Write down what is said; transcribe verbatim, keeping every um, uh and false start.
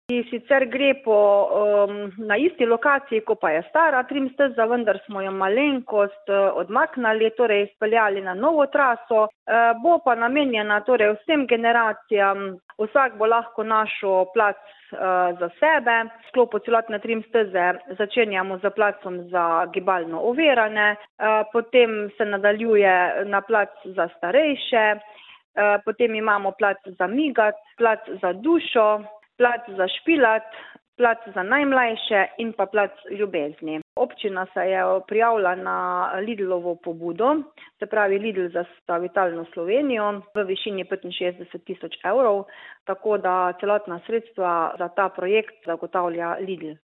ki sicer gre po, um, na isti lokaciji, ko pa je stara trim steza, vendar smo jo malenkost odmaknili, torej speljali na novo traso. Uh, bo pa namenjena torej vsem generacijam, vsak bo lahko našel plac uh, za sebe. V sklopu celotne trim steze začenjamo z placom za gibalno ovirane, uh, potem se nadaljuje na plac za starejše, uh, potem imamo plac za migat, plac za dušo, plac za špilat, plac za najmlajše in pa plac ljubezni. Občina se je prijavila na Lidlovo pobudo, se pravi Lidl za vitalno Slovenijo v višini petinšestdeset tisoč evrov, tako da celotna sredstva za ta projekt zagotavlja Lidl.